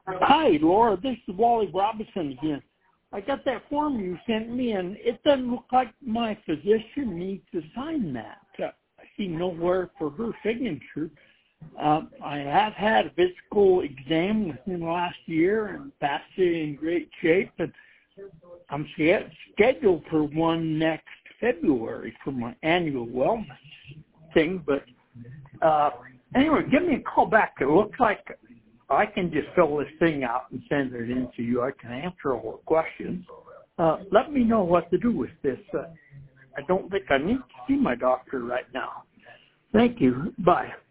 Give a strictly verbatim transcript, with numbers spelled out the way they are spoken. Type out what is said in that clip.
Hi, Laura. This is Wally Robinson again. I got that form you sent me, and it doesn't look like my physician needs to sign that. Uh, I see nowhere for her signature. Uh, I have had a physical exam within the last year and passed it in great shape, and I'm scheduled for one next February for my annual wellness thing. But uh, anyway, give me a call back. It looks like I can just fill this thing out and send it in to you. I can answer all the questions. Uh, let me know what to do with this. Uh, I don't think I need to see my doctor right now. Thank you. Bye.